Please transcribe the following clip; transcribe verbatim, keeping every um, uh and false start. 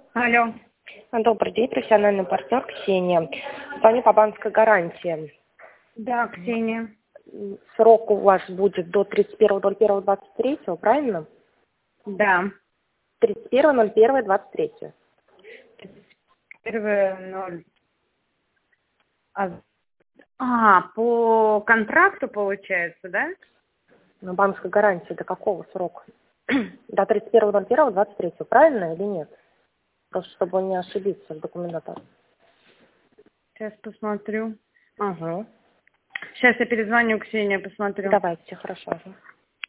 Алло. Добрый день, профессиональный партнер Ксения. Звоню по банковской гарантии. Да, Ксения. Срок у вас будет до тридцать первого ноль первого двадцать третьего, правильно? Да. тридцать первого ноль первого двадцать третьего. Первое ноль. А, а, по контракту получается, да? Но банковская гарантия до какого срока? До тридцать первого ноль первого двадцать третьего, правильно или нет? Просто чтобы не ошибиться в документации. Сейчас посмотрю. Угу. Сейчас я перезвоню Ксении, посмотрю. Давайте, хорошо.